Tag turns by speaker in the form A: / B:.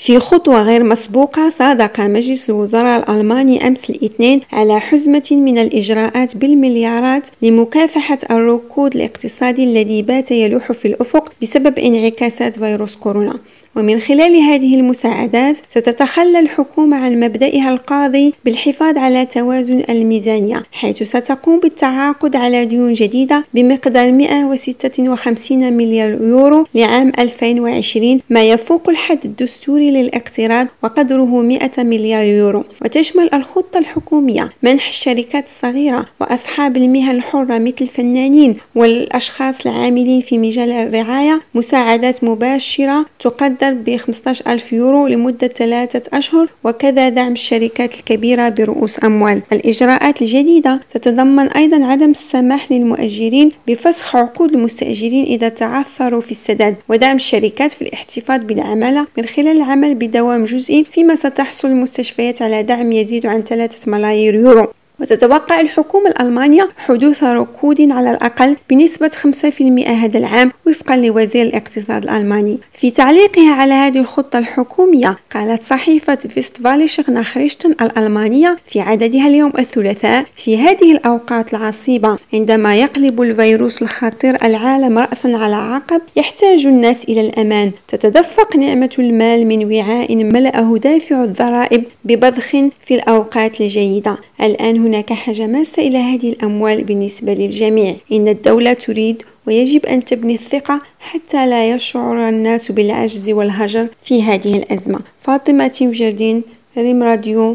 A: في خطوة غير مسبوقة، صادق مجلس الوزراء الألماني أمس الاثنين على حزمة من الإجراءات بالمليارات لمكافحة الركود الاقتصادي الذي بات يلوح في الأفق بسبب انعكاسات فيروس كورونا. ومن خلال هذه المساعدات ستتخلى الحكومة عن مبدئها القاضي بالحفاظ على توازن الميزانية، حيث ستقوم بالتعاقد على ديون جديدة بمقدار 156 مليار يورو لعام 2020، ما يفوق الحد الدستوري للاقتراض وقدره 100 مليار يورو. وتشمل الخطة الحكومية منح الشركات الصغيرة وأصحاب المهن الحرة مثل الفنانين والأشخاص العاملين في مجال الرعاية مساعدات مباشرة تقدر ب 15,000 يورو لمدة 3 أشهر، وكذا دعم الشركات الكبيرة برؤوس أموال. الإجراءات الجديدة تتضمن أيضا عدم السماح للمؤجرين بفسخ عقود المستأجرين إذا تعثروا في السداد، ودعم الشركات في الاحتفاظ بالعمالة من خلال العمل بدوام جزئي، فيما ستحصل المستشفيات على دعم يزيد عن 3 ملايير يورو. وتتوقع الحكومة الألمانية حدوث ركود على الأقل بنسبة 5% هذا العام وفقا لوزير الاقتصاد الألماني. في تعليقها على هذه الخطة الحكومية، قالت صحيفة فيستفاليشن ناشريشتن الألمانية في عددها اليوم الثلاثاء: في هذه الأوقات العصيبة عندما يقلب الفيروس الخطير العالم رأسا على عقب، يحتاج الناس إلى الأمان. تتدفق نعمة المال من وعاء ملأه دافع الضرائب ببضخ في الأوقات الجيدة. الآن هناك حاجة ماسة إلى هذه الأموال بالنسبة للجميع. إن الدولة تريد ويجب أن تبني الثقة حتى لا يشعر الناس بالعجز والهجر في هذه الأزمة. فاطمة تيمجردين، ريم راديو.